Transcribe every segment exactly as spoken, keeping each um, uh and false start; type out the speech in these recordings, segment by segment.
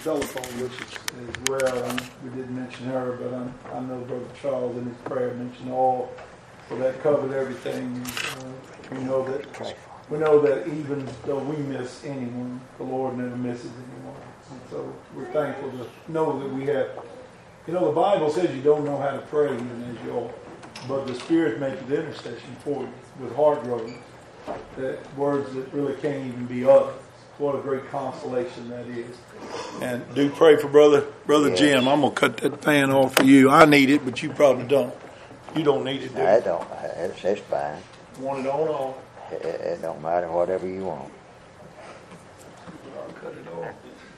telephone wishes as well. And we didn't mention her, but I'm, I know Brother Charles in his prayer mentioned all, so that covered everything. Uh, we know that we know that even though we miss anyone, the Lord never misses anyone. And so we're thankful to know that we have. You know, the Bible says you don't know how to pray even as you ought, but the Spirit makes the intercession for you with heart groans, that words that really can't even be uttered. What a great consolation that is. And do pray for brother brother yes. Jim. I'm gonna cut that fan off for you. I need it, but you probably don't. You don't need it, do you? I don't. It's, it's fine. Want it on or off? It, it don't matter. Whatever you want. I'll cut it off.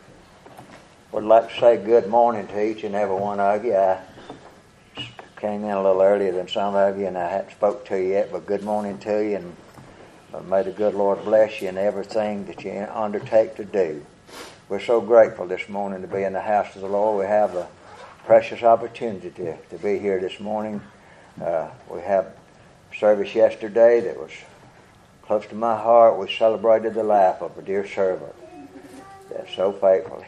Would like to say good morning to each and every one of you. I came in a little earlier than some of you, and I hadn't spoke to you yet, but good morning to you, and may the good Lord bless you in everything that you undertake to do. We're so grateful this morning to be in the house of the Lord. We have a precious opportunity to, to be here this morning. Uh, we had service yesterday that was close to my heart. We celebrated the life of a dear servant that so faithfully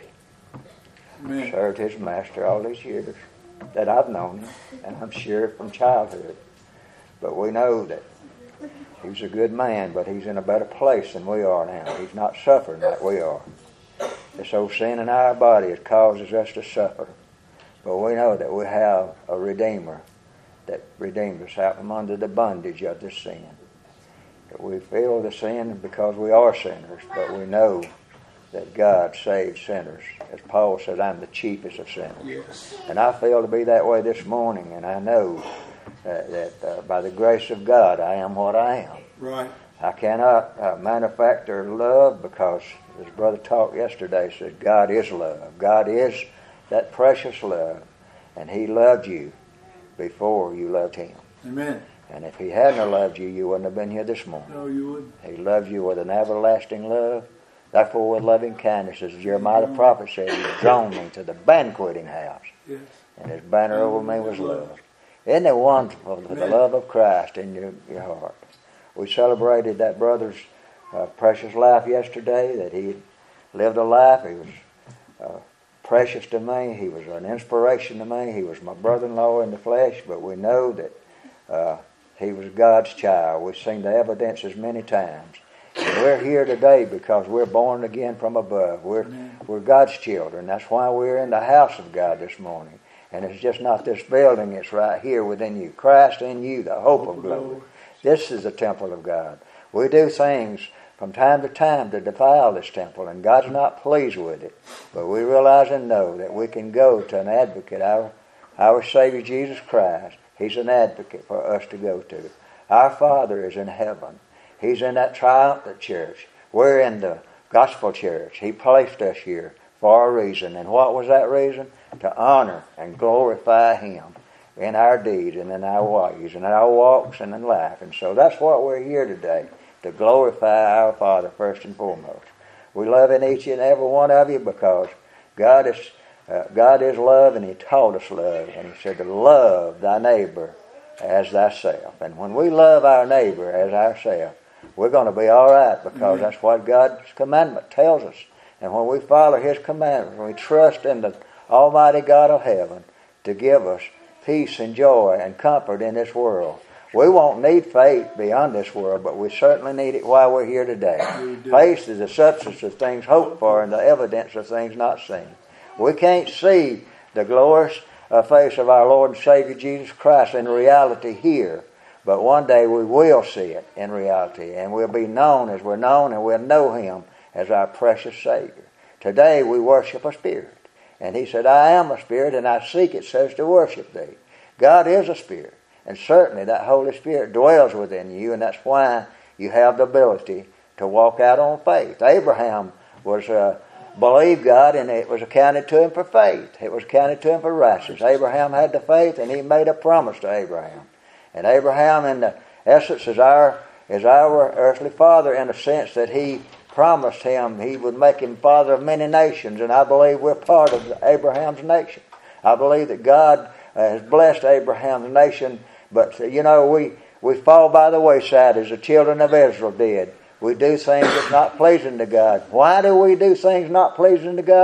Amen. Served his master all these years that I've known him, and I'm sure from childhood. But we know that he's a good man, but he's in a better place than we are now. He's not suffering like we are. This old sin in our body it causes us to suffer. But we know that we have a Redeemer that redeemed us out from under the bondage of the sin. That we feel the sin because we are sinners, but we know that God saves sinners. As Paul said, I'm the chiefest of sinners. Yes. And I feel to be that way this morning, and I know that, that uh, by the grace of God, I am what I am. Right. I cannot uh, manufacture love because, as Brother talked yesterday, said God is love. God is that precious love, and He loved you before you loved Him. Amen. And if He hadn't loved you, you wouldn't have been here this morning. No, you wouldn't. He loved you with an everlasting love. Therefore, with loving kindness, as Jeremiah the prophet said, He drawn me to the banqueting house. Yes. And His banner over me was love. Isn't it wonderful, the love of Christ in your, your heart? We celebrated that brother's uh, precious life yesterday, that he lived a life. He was uh, precious to me. He was an inspiration to me. He was my brother-in-law in the flesh, but we know that uh, he was God's child. We've seen the evidences many times. And we're here today because we're born again from above. We're, we're God's children. That's why we're in the house of God this morning. And it's just not this building, it's right here within you. Christ in you, the hope of glory. This is the temple of God. We do things from time to time to defile this temple, and God's not pleased with it. But we realize and know that we can go to an advocate, our, our Savior Jesus Christ. He's an advocate for us to go to. Our Father is in heaven. He's in that triumphant church. We're in the gospel church. He placed us here for a reason. And what was that reason? To honor and glorify Him in our deeds and in our ways and in our walks and in life. And so that's what we're here today, to glorify our Father first and foremost. We love in each and every one of you because God is uh, God is love, and He taught us love. And He said to love thy neighbor as thyself. And when we love our neighbor as ourselves, we're going to be all right because mm-hmm. that's what God's commandment tells us. And when we follow His commandments, when we trust in the Almighty God of heaven to give us peace and joy and comfort in this world, we won't need faith beyond this world, but we certainly need it while we're here today. Faith is the substance of things hoped for and the evidence of things not seen. We can't see the glorious uh, face of our Lord and Savior Jesus Christ in reality here, but one day we will see it in reality, and we'll be known as we're known, and we'll know Him as our precious Savior. Today we worship a spirit, and He said, I am a spirit, and I seek, it says, to worship Thee. God is a spirit, and certainly that Holy Spirit dwells within you, and that's why you have the ability to walk out on faith. Abraham was uh, believed God, and it was accounted to him for faith. It was accounted to him for righteousness. Abraham had the faith, and he made a promise to Abraham. And Abraham, in the essence, is our is our earthly father in the sense that he promised him he would make him father of many nations, and I believe we're part of Abraham's nation. I believe that God uh, has blessed Abraham's nation, but uh, you know, we, we fall by the wayside as the children of Israel did. We do things that's not pleasing to God. Why do we do things not pleasing to God?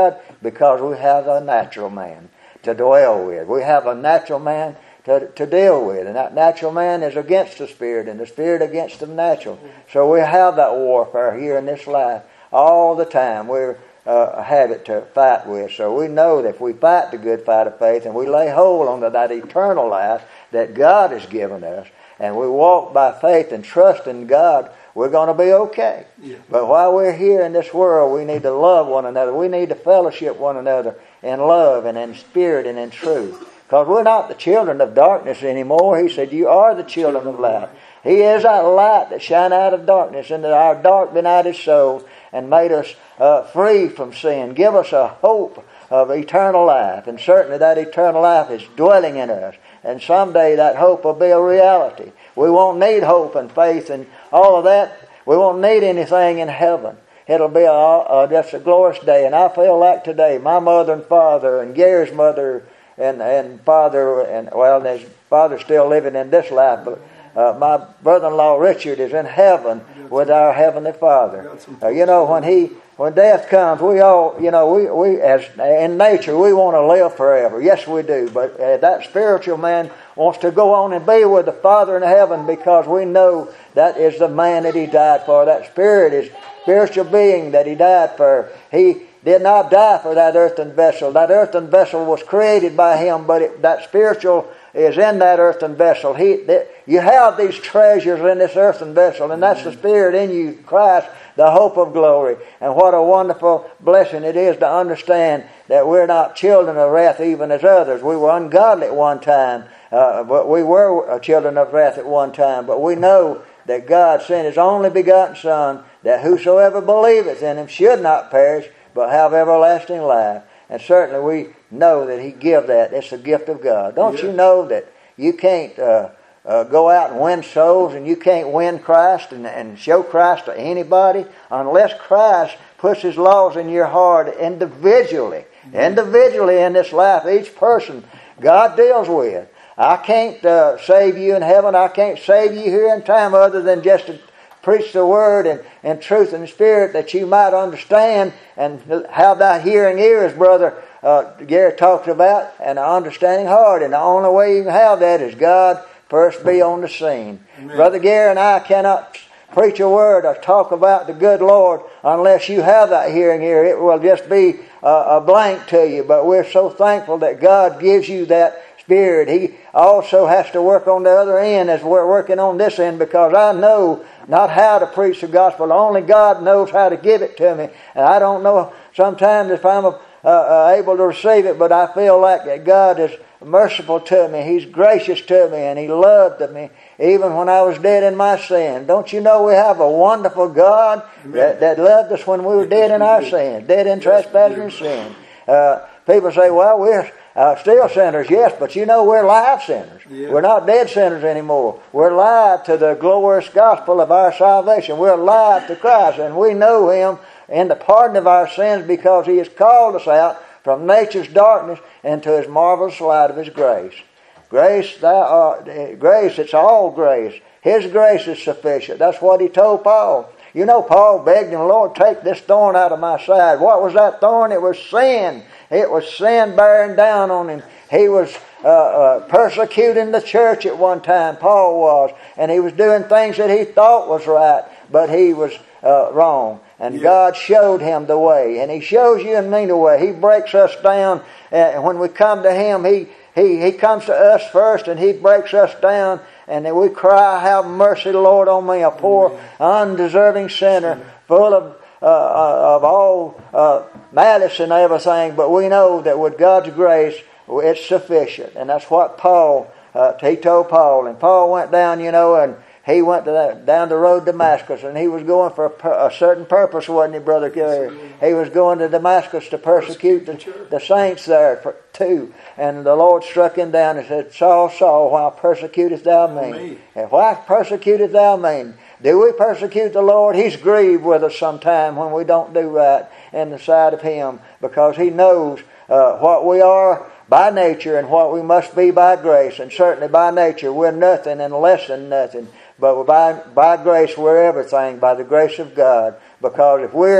because we have a natural man to dwell with. We have a natural man to, to deal with. And that natural man is against the spirit, and the spirit against the natural. So we have that warfare here in this life all the time. We're uh, a habit to fight with. So we know that if we fight the good fight of faith and we lay hold on to that eternal life that God has given us, and we walk by faith and trust in God, we're going to be okay. Yeah. But while we're here in this world, we need to love one another. We need to fellowship one another in love and in spirit and in truth. Because we're not the children of darkness anymore. He said, you are the children of light. He is that light that shine out of darkness into our dark benighted souls and made us uh, free from sin. Give us a hope of eternal life. And certainly that eternal life is dwelling in us. And someday that hope will be a reality. We won't need hope and faith and all of that. We won't need anything in heaven. It'll be a, a, just a glorious day. And I feel like today, my mother and father and Gary's mother and, and father, and well, his father's still living in this life, but uh, my brother-in-law Richard is in heaven with our Heavenly Father. Uh, you know, when he when death comes, we all, you know, we, we as in nature, we want to live forever. Yes, we do. But uh, that spiritual man wants to go on and be with the Father in heaven, because we know that is the man that he died for. That spirit is spiritual being that he died for. He did not die for that earthen vessel. That earthen vessel was created by him, but it, that spiritual is in that earthen vessel. He, that, you have these treasures in this earthen vessel, and that's the Spirit in you, Christ, the hope of glory. And what a wonderful blessing it is to understand that we're not children of wrath even as others. We were ungodly at one time, uh, but we were children of wrath at one time. But we know that God sent His only begotten Son, that whosoever believeth in Him should not perish, but have everlasting life. And certainly we know that He give that. It's a gift of God. Don't yeah. you know that you can't uh, uh, go out and win souls, and you can't win Christ and, and show Christ to anybody unless Christ puts His laws in your heart individually. Mm-hmm. Individually in this life, each person God deals with. I can't uh, save you in heaven. I can't save you here in time other than just to preach the Word and, and truth and Spirit, that you might understand and have that hearing ear, as Brother uh, Gary talked about, and an understanding heart. And the only way you can have that is God first be on the scene. Amen. Brother Gary and I cannot preach a word or talk about the good Lord unless you have that hearing ear. It will just be uh, a blank to you. But we're so thankful that God gives you that Spirit. He also has to work on the other end as we're working on this end, because I know not how to preach the gospel. Only God knows how to give it to me. And I don't know sometimes if I'm uh, uh, able to receive it, but I feel like that God is merciful to me. He's gracious to me, and He loved me even when I was dead in my sin. Don't you know we have a wonderful God that, that loved us when we were dead in our sins, dead in trespass and sin. Uh, people say, well, we're Uh, still sinners, yes, but you know we're live sinners. Yeah. We're not dead sinners anymore. We're alive to the glorious gospel of our salvation. We're alive to Christ, and we know Him in the pardon of our sins because He has called us out from nature's darkness into His marvelous light of His grace. Grace, that, uh, grace, it's all grace. His grace is sufficient. That's what He told Paul. You know, Paul begged Him, Lord, take this thorn out of my side. What was that thorn? It was sin. It was sin bearing down on him. He was uh, uh, persecuting the church at one time, Paul was. And he was doing things that he thought was right, but he was uh, wrong. And yeah. God showed him the way. And He shows you and me the way. He breaks us down. Uh, when we come to Him, He, he, he comes to us first, and He breaks us down. And then we cry, have mercy, Lord, on me, a poor, undeserving sinner, full of Uh, of all uh, malice and everything, but we know that with God's grace, it's sufficient. And that's what Paul, uh, he told Paul. And Paul went down, you know, and he went to that, down the road to Damascus, and he was going for a, a certain purpose, wasn't he, Brother Gary? He was going to Damascus to persecute the, the saints there for, too. And the Lord struck him down and said, Saul, Saul, why persecutest thou me? And why persecutest thou me? Do we persecute the Lord? He's grieved with us sometime when we don't do right in the sight of Him, because He knows uh, what we are by nature and what we must be by grace. And certainly by nature we're nothing and less than nothing. But by, by grace we're everything, by the grace of God. Because if we're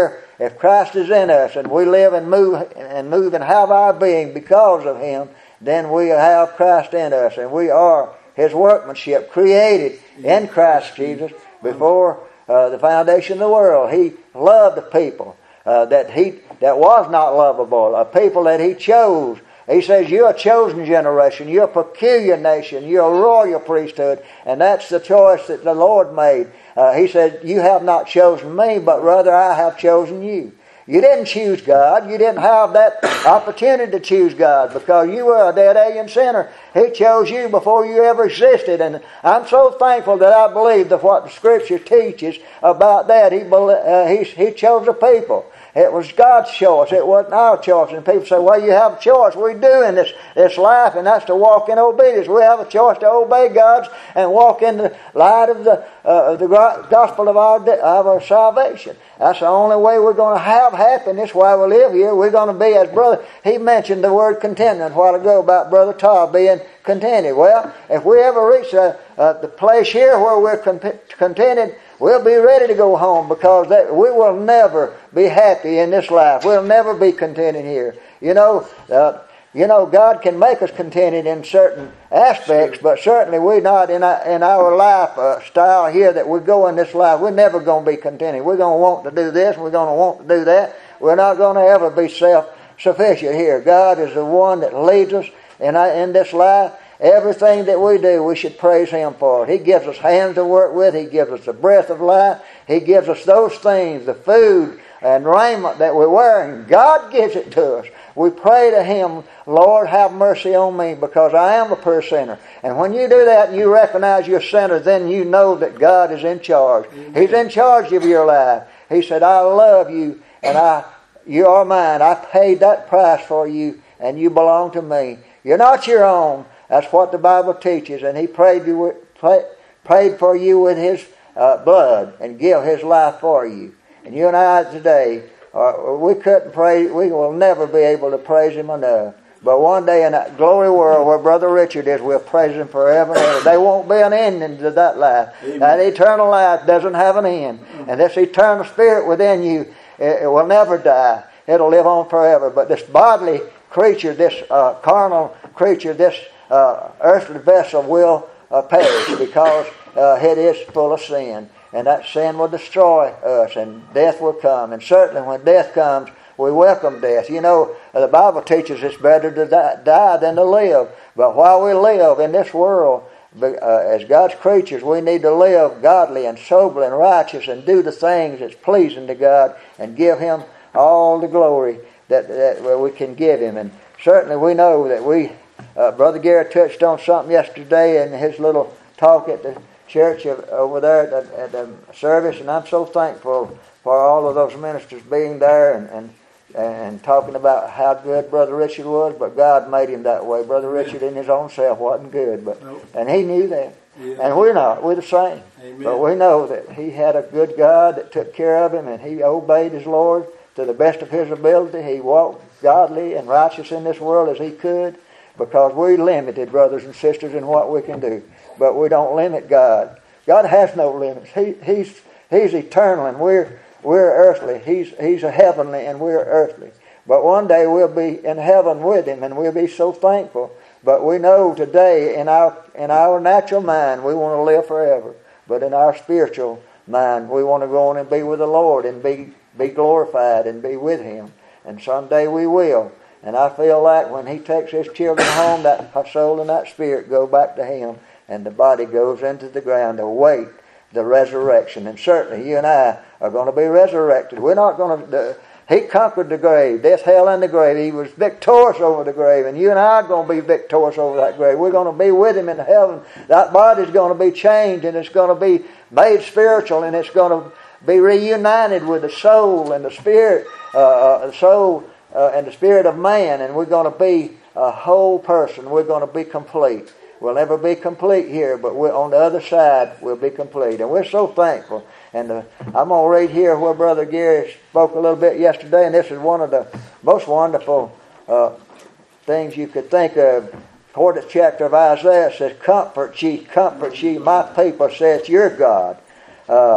if Christ is in us and we live and move and move and have our being because of Him, then we have Christ in us, and we are His workmanship, created in Christ Jesus before uh, the foundation of the world. He loved the people uh, that he that was not lovable, a people that He chose. He says, you're a chosen generation, you're a peculiar nation, you're a royal priesthood, and that's the choice that the Lord made. Uh, he said, you have not chosen me, but rather I have chosen you. You didn't choose God. You didn't have that opportunity to choose God because you were a dead alien sinner. He chose you before you ever existed. And I'm so thankful that I believe that what the Scripture teaches about that. He, uh, he, he chose a people. It was God's choice. It wasn't our choice. And people say, well, you have a choice. We do in this, this life, and that's to walk in obedience. We have a choice to obey God and walk in the light of the, uh, the gospel of our, of our salvation. That's the only way we're going to have happiness while we live here. We're going to be, as brother, he mentioned the word contentment a while ago about Brother Todd being contented. Well, if we ever reach a, uh, the place here where we're contented, we'll be ready to go home, because that, we will never be happy in this life. We'll never be contented here. You know, uh, you know, God can make us contented in certain aspects, but certainly we're not in our, in our life uh, style here that we go in this life. We're never going to be contented. We're going to want to do this, we're going to want to do that. We're not going to ever be self-sufficient here. God is the one that leads us in, our, in this life. Everything that we do, we should praise Him for it. He gives us hands to work with. He gives us the breath of life. He gives us those things, the food and raiment that we're wearing. God gives it to us. We pray to Him, Lord, have mercy on me, because I am a poor sinner. And when you do that and you recognize you're a sinner, then you know that God is in charge. Amen. He's in charge of your life. He said, I love you, and I, you are mine. I paid that price for you, and you belong to me. You're not your own. That's what the Bible teaches. And He prayed, you, pray, prayed for you with His uh, blood and give His life for you. And you and I today, uh, we couldn't pray, we will never be able to praise Him enough. But one day in that glory world where Brother Richard is, we'll praise Him forever and ever. There won't be an ending to that life. Amen. That eternal life doesn't have an end. And this eternal spirit within you, it, it will never die. It'll live on forever. But this bodily creature, this uh, carnal creature, this Uh, earthly vessel will uh, perish, because uh, it is full of sin, and that sin will destroy us, and death will come. And certainly when death comes, we welcome death. You know, uh, the Bible teaches it's better to die, die than to live. But while we live in this world, uh, as God's creatures, we need to live godly and sober and righteous, and do the things that's pleasing to God, and give Him all the glory that, that we can give Him. And certainly we know that we Uh, Brother Garrett touched on something yesterday in his little talk at the church of, over there at the, at the service, and I'm so thankful for all of those ministers being there and, and and talking about how good Brother Richard was. But God made him that way. Brother Richard in his own self wasn't good, but nope. And he knew that. Yeah. And we're not. We're the same. Amen. But we know that he had a good God that took care of him, and he obeyed his Lord to the best of his ability. He walked godly and righteous in this world as he could. Because we're limited, brothers and sisters, in what we can do. But we don't limit God. God has no limits. He, he's He's eternal, and we're we're earthly. He's He's a heavenly, and we're earthly. But one day we'll be in heaven with Him, and we'll be so thankful. But we know today in our in our natural mind we want to live forever. But in our spiritual mind we want to go on and be with the Lord, and be be glorified and be with Him. And someday we will. And I feel like when He takes His children home, that soul and that spirit go back to Him, and the body goes into the ground to await the resurrection. And certainly you and I are going to be resurrected. We're not going to... Uh, he conquered the grave, death, hell, and the grave. He was victorious over the grave, and you and I are going to be victorious over that grave. We're going to be with Him in heaven. That body's going to be changed, and it's going to be made spiritual, and it's going to be reunited with the soul and the spirit, uh, the soul... Uh, and the spirit of man, and we're going to be a whole person. We're going to be complete. We'll never be complete here, but we're on the other side, we'll be complete. And we're so thankful. And uh, I'm going to read here where Brother Gary spoke a little bit yesterday, and this is one of the most wonderful uh, things you could think of. Fourth chapter of Isaiah says, "Comfort ye, comfort ye, my people, saith your God." Uh,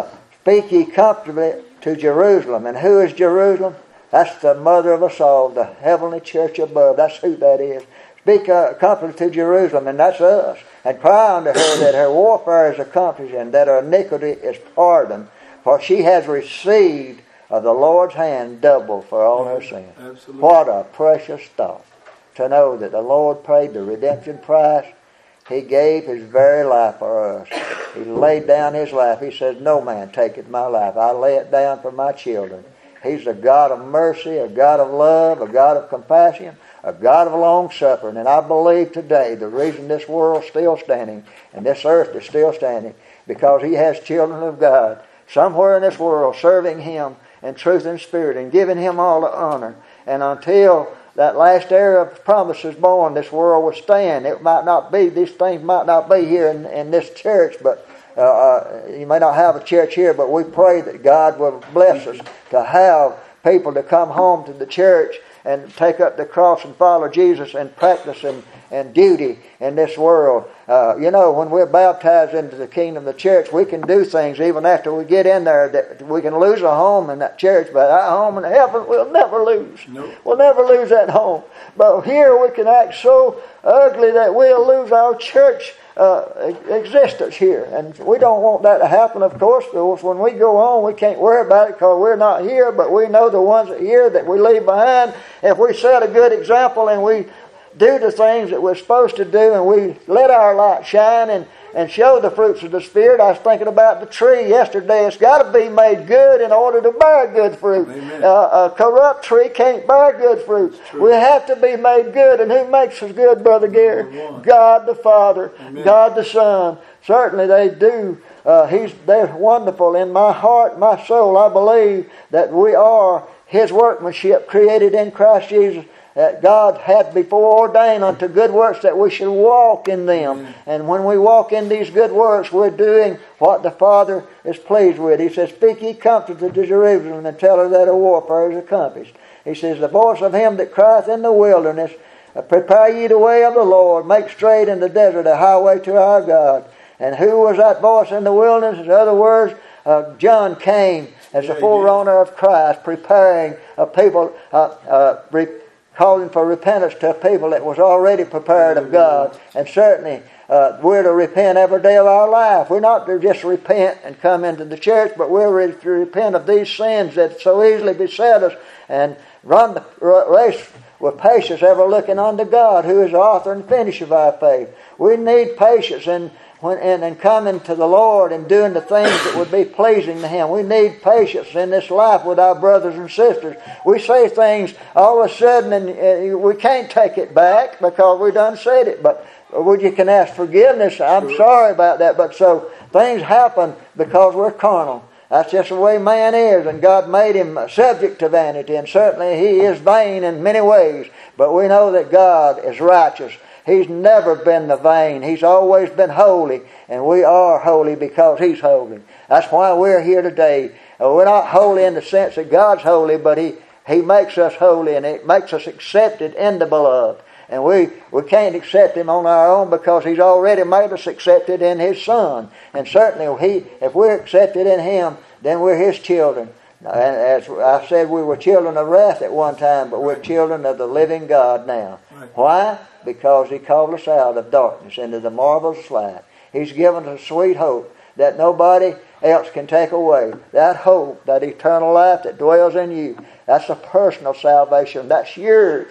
Speak ye comfortably to Jerusalem. And who is Jerusalem? That's the mother of us all, the heavenly church above. That's who that is. Speak uh, comfortably to Jerusalem, and that's us. And cry unto her that her warfare is accomplished, and that her iniquity is pardoned. For she has received of the Lord's hand double for all her sin. Absolutely. What a precious thought to know that the Lord paid the redemption price. He gave His very life for us. He laid down His life. He says, no man taketh my life. I lay it down for my children. He's a God of mercy, a God of love, a God of compassion, a God of long suffering. And I believe today the reason this world's still standing and this earth is still standing, because He has children of God somewhere in this world serving Him in truth and spirit and giving Him all the honor. And until that last era of promise is born, this world will stand. It might not be, these things might not be here in, in this church, but uh, uh, you may not have a church here, but we pray that God will bless us to have people to come home to the church and take up the cross and follow Jesus and practice and, and duty in this world. Uh, you know, when we're baptized into the kingdom of the church, we can do things even after we get in there that we can lose a home in that church, but our home in heaven we'll never lose. Nope. We'll never lose that home. But here we can act so ugly that we'll lose our church uh, existence here. And we don't want that to happen, of course, because when we go on, we can't worry about it because we're not here, but we know the ones that are here that we leave behind. If we set a good example and we do the things that we're supposed to do and we let our light shine and, and show the fruits of the Spirit. I was thinking about the tree yesterday. It's got to be made good in order to bear good fruit. Uh, a corrupt tree can't bear good fruit. We have to be made good. And who makes us good, Brother Gary? God the Father, Amen. God the Son. Certainly they do. Uh, he's, they're wonderful. In my heart, my soul, I believe that we are His workmanship created in Christ Jesus, that God had before ordained unto good works that we should walk in them. Mm. And when we walk in these good works, we're doing what the Father is pleased with. He says, speak ye comfort to Jerusalem and tell her that her warfare is accomplished. He says, the voice of him that crieth in the wilderness, prepare ye the way of the Lord, make straight in the desert a highway to our God. And who was that voice in the wilderness? In other words, uh, John came as the forerunner of Christ, preparing a people, uh, uh, re- calling for repentance to a people that was already prepared of God. And certainly uh, we're to repent every day of our life. We're not to just repent and come into the church, but we're to repent of these sins that so easily beset us and run the race with patience, ever looking unto God, who is the author and finisher of our faith. We need patience in When, and, and coming to the Lord and doing the things that would be pleasing to Him. We need patience in this life with our brothers and sisters. We say things all of a sudden and uh, we can't take it back because we done said it. But well, you can ask forgiveness. I'm sure. sorry about that. But so things happen because we're carnal. That's just the way man is. And God made him subject to vanity. And certainly he is vain in many ways. But we know that God is righteous. He's never been the vain. He's always been holy. And we are holy because He's holy. That's why we're here today. We're not holy in the sense that God's holy, but He, he makes us holy and it makes us accepted in the beloved. And we, we can't accept Him on our own because He's already made us accepted in His Son. And certainly he, if we're accepted in Him, then we're His children. And as I said, we were children of wrath at one time, but we're children of the living God now. Why? Because He called us out of darkness into the marvelous light. He's given us a sweet hope that nobody else can take away. That hope, that eternal life that dwells in you, that's a personal salvation. That's yours.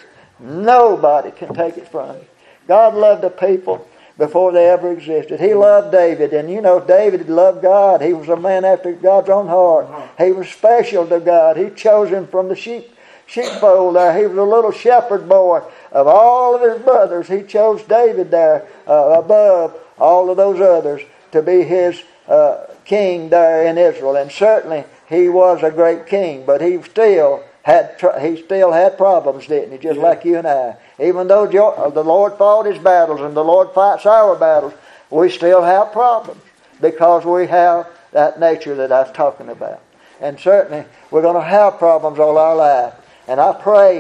Nobody can take it from you. God loved the people before they ever existed. He loved David, and you know David loved God. He was a man after God's own heart. He was special to God. He chose him from the sheep sheepfold there. He was a little shepherd boy. Of all of his brothers, he chose David there uh, above all of those others to be his uh, king there in Israel. And certainly he was a great king, but he still had he still had problems, didn't he? Just yeah. like you and I. Even though the Lord fought His battles and the Lord fights our battles, we still have problems because we have that nature that I was talking about. And certainly we're going to have problems all our life. And I pray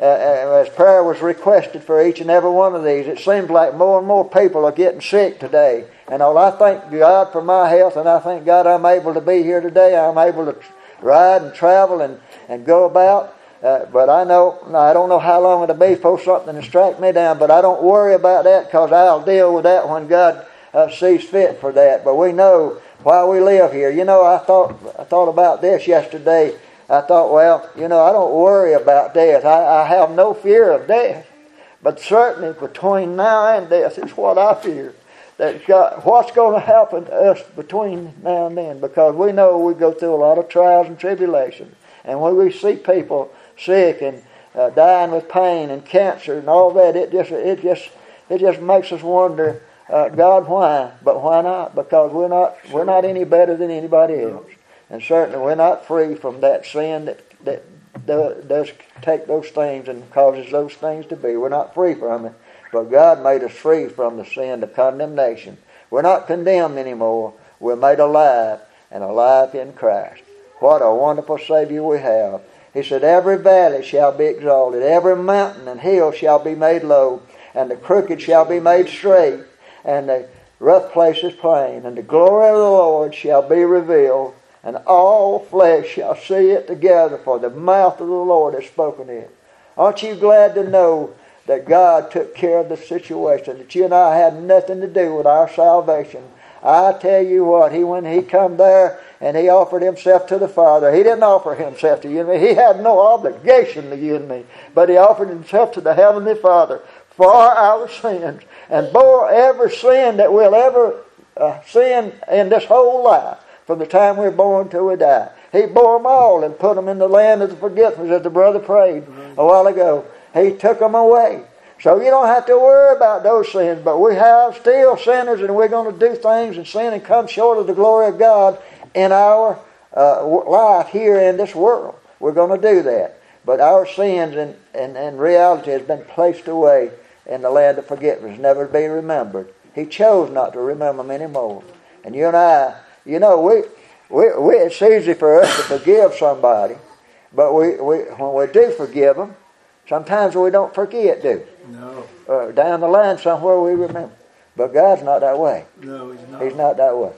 uh, as prayer was requested for each and every one of these, it seems like more and more people are getting sick today. And all, I thank God for my health, and I thank God I'm able to be here today. I'm able to ride and travel and, and go about. Uh, but I know, I don't know how long it'll be before something will strike me down, but I don't worry about that, because I'll deal with that when God uh, sees fit for that. But we know while we live here. You know, I thought I thought about this yesterday. I thought, well, you know, I don't worry about death. I, I have no fear of death. But certainly between now and death is what I fear. That God, what's going to happen to us between now and then? Because we know we go through a lot of trials and tribulations. And when we see people sick and uh, dying with pain and cancer and all that, it just it just it just makes us wonder, uh, God, why? But why not? Because we're not we're not any better than anybody else. And certainly we're not free from that sin that, that does take those things and causes those things to be. We're not free from it. But God made us free from the sin of condemnation. We're not condemned anymore. We're made alive, and alive in Christ. What a wonderful Savior we have. He said, every valley shall be exalted, every mountain and hill shall be made low, and the crooked shall be made straight, and the rough places plain, and the glory of the Lord shall be revealed. And all flesh shall see it together, for the mouth of the Lord has spoken it. Aren't you glad to know that God took care of the situation, that you and I had nothing to do with our salvation? I tell you what, he when he come there and he offered himself to the Father, he didn't offer himself to you and me. He had no obligation to you and me, but he offered himself to the Heavenly Father for our sins, and bore every sin that we'll ever uh, sin in this whole life. From the time we're born till we die. He bore them all and put them in the land of the forgetfulness, as the brother prayed a while ago. He took them away. So you don't have to worry about those sins, but we have still sinners, and we're going to do things and sin and come short of the glory of God in our uh, life here in this world. We're going to do that. But our sins and, and, and reality has been placed away in the land of forgetfulness, never to be remembered. He chose not to remember them anymore. And you and I, You know, we, we, we it's easy for us to forgive somebody, but we, we when we do forgive them, sometimes we don't forget, do we? No. Uh, down the line somewhere we remember. But God's not that way. No, He's not. He's not that way.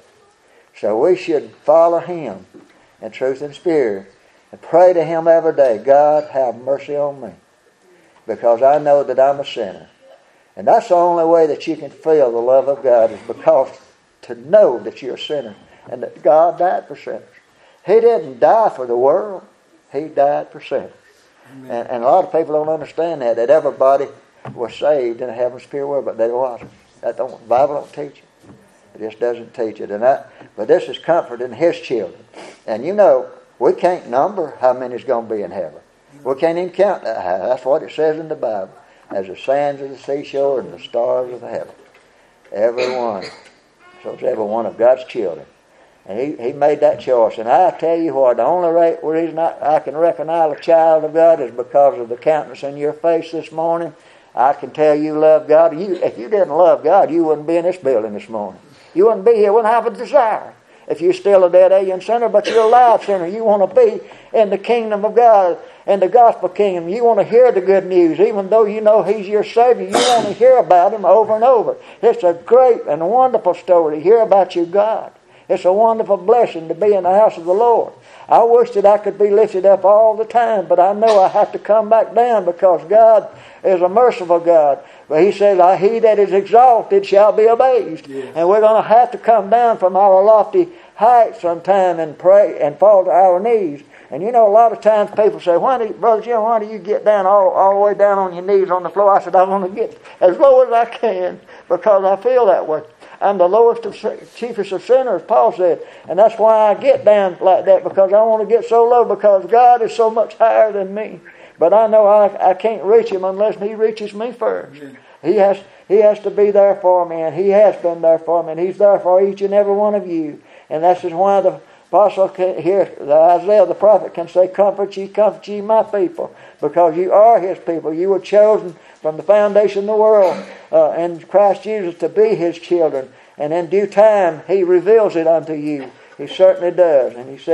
So we should follow Him in truth and spirit and pray to Him every day, God, have mercy on me, because I know that I'm a sinner. And that's the only way that you can feel the love of God, is because to know that you're a sinner. And that God died for sinners. He didn't die for the world. He died for sinners. And, and a lot of people don't understand that, that everybody was saved in the heaven's pure world, but they wasn't. That don't, the Bible don't teach it. It just doesn't teach it. And that, but this is comforting His children. And you know, we can't number how many's going to be in heaven. We can't even count that. That's what it says in the Bible. As the sands of the seashore and the stars of the heaven. Every one. So it's every one of God's children. And he, he made that choice. And I tell you what, the only reason I, I can recognize a child of God is because of the countenance in your face this morning. I can tell you love God. You, if you didn't love God, you wouldn't be in this building this morning. You wouldn't be here, wouldn't have a desire. If you're still a dead alien sinner, but you're a live sinner, you want to be in the kingdom of God, in the gospel kingdom. You want to hear the good news, even though you know He's your Savior. You want to hear about Him over and over. It's a great and wonderful story to hear about your God. It's a wonderful blessing to be in the house of the Lord. I wish that I could be lifted up all the time, but I know I have to come back down, because God is a merciful God. But He says, he that is exalted shall be abased. Yes. And we're going to have to come down from our lofty height sometime and pray and fall to our knees. And you know, a lot of times people say, why do you, Brother Jim, why do you get down all, all the way down on your knees on the floor? I said, I want to get as low as I can, because I feel that way. I'm the lowest of chiefest of sinners, Paul said. And that's why I get down like that, because I want to get so low, because God is so much higher than me. But I know I, I can't reach Him unless He reaches me first. Yeah. He has He has to be there for me, and He has been there for me, and He's there for each and every one of you. And that's why the apostle can, here, the Isaiah the prophet can say, comfort ye, comfort ye my people, because you are His people. You were chosen from the foundation of the world uh, in Christ Jesus to be His children. And in due time He reveals it unto you. He certainly does. And He says,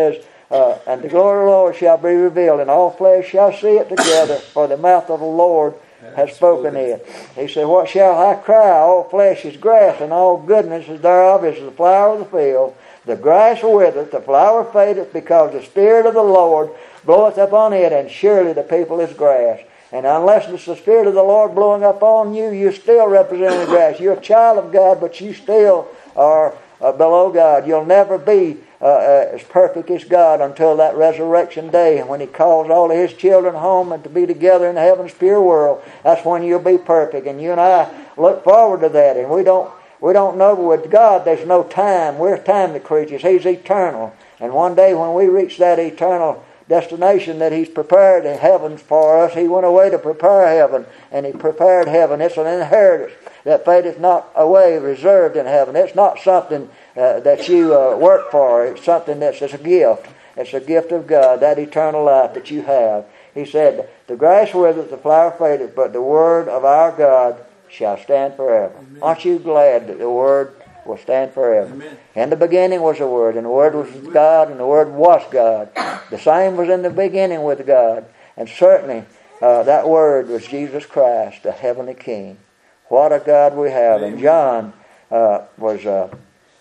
uh, and the glory of the Lord shall be revealed, and all flesh shall see it together, for the mouth of the Lord has spoken it. He said, what shall I cry? All flesh is grass, and all goodness is thereof is the flower of the field. The grass withereth, the flower fadeth, because the Spirit of the Lord bloweth upon it, and surely the people is grass. And unless it's the Spirit of the Lord blowing upon you, you're still representing the grass. You're a child of God, but you still are uh, below God. You'll never be uh, uh, as perfect as God until that resurrection day. And when He calls all of His children home and to be together in heaven's pure world, that's when you'll be perfect. And you and I look forward to that. And we don't we don't know with God there's no time. We're time creatures. He's eternal. And one day when we reach that eternal destination that He's prepared in heaven for us, He went away to prepare heaven, and He prepared heaven. It's an inheritance that fadeth not away, reserved in heaven. It's not something uh, that you uh, work for. It's something that's it's a gift. It's a gift of God, that eternal life that you have. He said, the grass withereth, the flower fadeth, but the word of our God shall stand forever. Amen. Aren't you glad that the word will stand forever? Amen. In the beginning was the Word, and the Word was God, and the Word was God. The same was in the beginning with God. And certainly uh, that Word was Jesus Christ, the heavenly King. What a God we have. And John uh, was uh,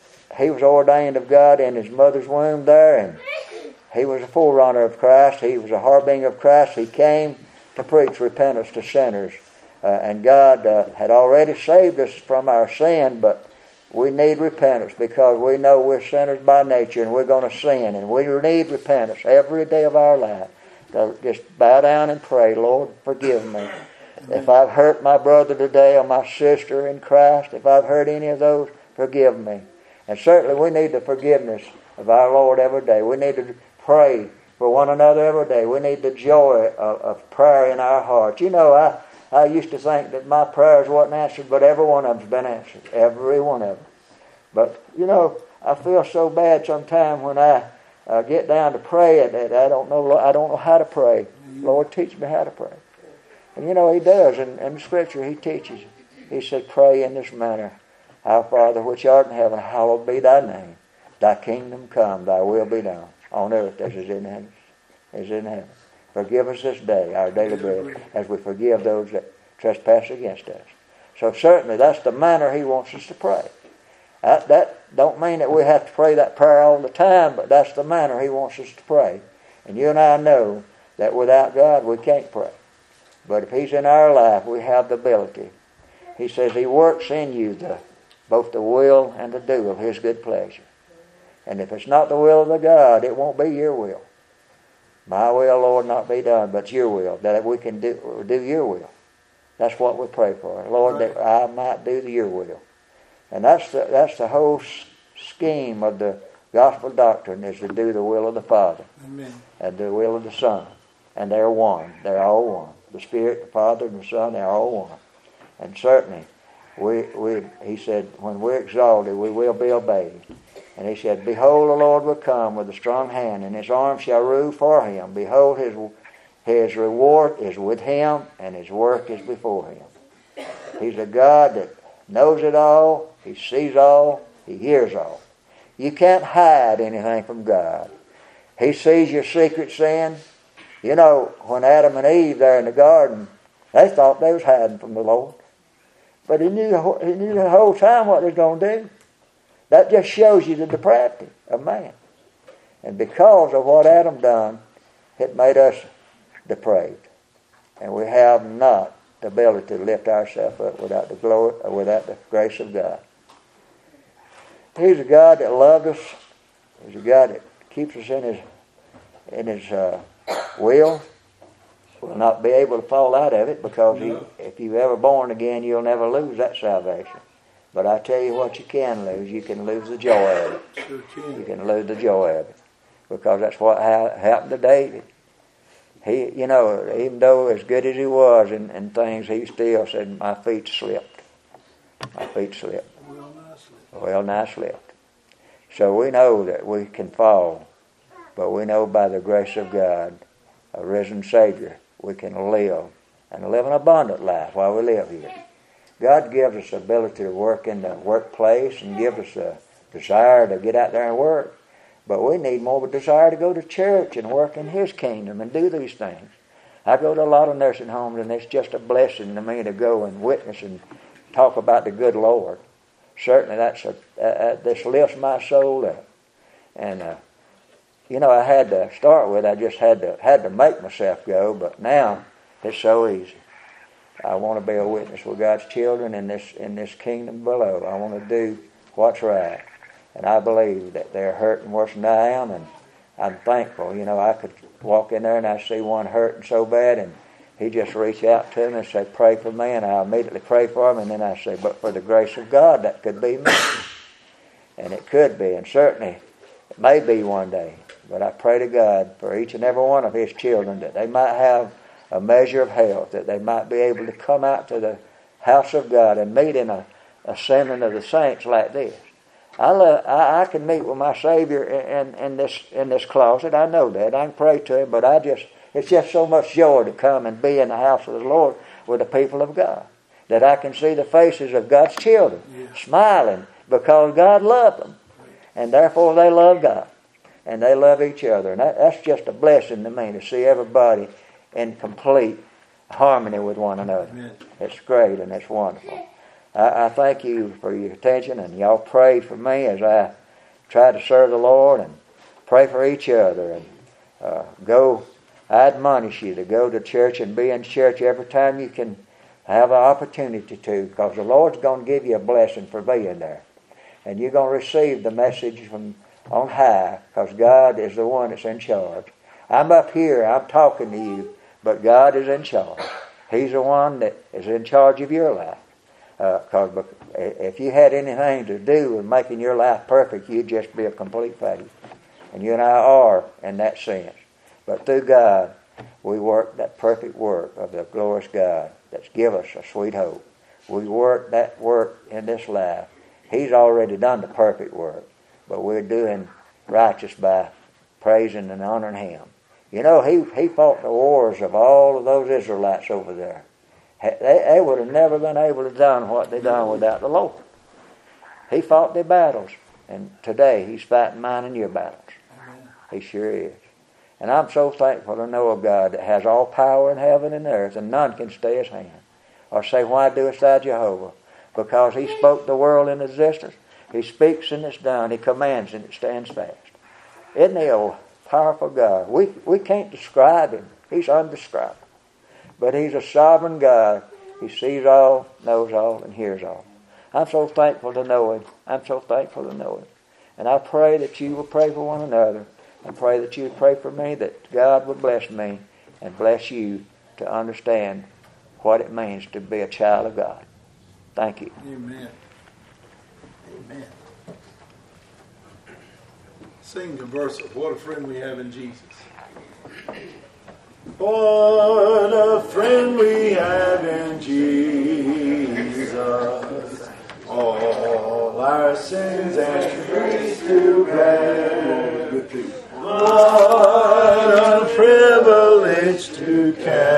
he was ordained of God in his mother's womb there, and he was a forerunner of Christ. He was a harbinger of Christ. He came to preach repentance to sinners. Uh, and God uh, had already saved us from our sin, but we need repentance because we know we're sinners by nature and we're going to sin, and we need repentance every day of our life. So just bow down and pray, Lord, forgive me. Amen. If I've hurt my brother today or my sister in Christ, if I've hurt any of those, forgive me. And certainly we need the forgiveness of our Lord every day. We need to pray for one another every day. We need the joy of, of prayer in our hearts. You know, I I used to think that my prayers wasn't answered, but every one of them's been answered. Every one of them. But, you know, I feel so bad sometimes when I uh, get down to pray that I don't know I don't know how to pray. Lord, teach me how to pray. And, you know, He does. In, in the Scripture, He teaches. He said, pray in this manner. Our Father, which art in heaven, hallowed be Thy name. Thy kingdom come, Thy will be done, on earth as it is in heaven. As in heaven. Forgive us this day our daily bread, as we forgive those that trespass against us. So certainly that's the manner He wants us to pray. That, that don't mean that we have to pray that prayer all the time, but that's the manner He wants us to pray. And you and I know that without God we can't pray. But if He's in our life, we have the ability. He says He works in you the, both the will and the do of His good pleasure. And if it's not the will of the God, it won't be your will. My will, Lord, not be done, but your will, that we can do, do your will. That's what we pray for. Lord, that I might do your will. And that's the, that's the whole scheme of the gospel doctrine, is to do the will of the Father. Amen. And the will of the Son. And they're one. They're all one. The Spirit, the Father, and the Son, they're all one. And certainly, we, we, He said, when we're exalted, we will be obeyed. And He said, behold, the Lord will come with a strong hand, and His arm shall rule for Him. Behold, His, his reward is with Him, and His work is before Him. He's a God that knows it all, He sees all, He hears all. You can't hide anything from God. He sees your secret sin. You know, when Adam and Eve there in the garden, they thought they was hiding from the Lord. But He knew, he knew the whole time what they was going to do. That just shows you the depravity of man. And because of what Adam done, it made us depraved. And we have not the ability to lift ourselves up without the glory or without the grace of God. He's a God that loved us. He's a God that keeps us in His in His uh, will. We'll not be able to fall out of it, because he, if you're ever born again, you'll never lose that salvation. But I tell you what you can lose. You can lose the joy of it. Sure can. You can lose the joy of it. Because that's what ha- happened to David. He, you know, even though as good as he was in, in things, he still said, my feet slipped. My feet slipped. Well nigh slipped. Well nigh slipped. So we know that we can fall. But we know by the grace of God, a risen Savior, we can live. And live an abundant life while we live here. God gives us the ability to work in the workplace and gives us a desire to get out there and work. But we need more of a desire to go to church and work in His kingdom and do these things. I go to a lot of nursing homes, and it's just a blessing to me to go and witness and talk about the good Lord. Certainly, that's a, uh, this lifts my soul up. And uh, you know, I had to start with. I just had to had to make myself go, but now it's so easy. I want to be a witness with God's children in this in this kingdom below. I want to do what's right, and I believe that they're hurting worse than I am, and I'm thankful. You know, I could walk in there and I see one hurting so bad, and he just reach out to me and say, "Pray for me," and I immediately pray for him, and then I say, "But for the grace of God, that could be me," and it could be, and certainly it may be one day. But I pray to God for each and every one of His children that they might have a measure of health, that they might be able to come out to the house of God and meet in a assembling of the saints like this. I, love, I I can meet with my Savior in, in this in this closet. I know that. I can pray to Him, but I just it's just so much joy to come and be in the house of the Lord with the people of God, that I can see the faces of God's children yeah. smiling because God loved them, and therefore they love God. And they love each other. And that, that's just a blessing to me to see everybody in complete harmony with one another. Amen. It's great and it's wonderful. I, I thank you for your attention, and y'all pray for me as I try to serve the Lord, and pray for each other. And uh, go, I admonish you to go to church and be in church every time you can have an opportunity to, because the Lord's going to give you a blessing for being there. And you're going to receive the message from on high, because God is the one that's in charge. I'm up here, I'm talking to you, but God is in charge. He's the one that is in charge of your life. Because uh, if you had anything to do with making your life perfect, you'd just be a complete failure. And you and I are in that sense. But through God, we work that perfect work of the glorious God that's given us a sweet hope. We work that work in this life. He's already done the perfect work. But we're doing righteous by praising and honoring Him. You know, he, he fought the wars of all of those Israelites over there. They, they would have never been able to done what they done without the Lord. He fought their battles. And today, He's fighting mine and your battles. Amen. He sure is. And I'm so thankful to know a God that has all power in heaven and earth, and none can stay His hand. Or say, "Why doest thou Jehovah?" Because He spoke the world into existence. He speaks and it's done. He commands and it stands fast. Isn't He a powerful God? We we can't describe Him. He's undescribable. But He's a sovereign God. He sees all, knows all, and hears all. I'm so thankful to know Him. I'm so thankful to know Him. And I pray that you will pray for one another. I pray that you would pray for me, that God would bless me and bless you to understand what it means to be a child of God. Thank you. Amen. Amen. Sing the verse of "What a Friend We Have in Jesus." What a friend we have in Jesus, all our sins and griefs to bear. What a privilege to carry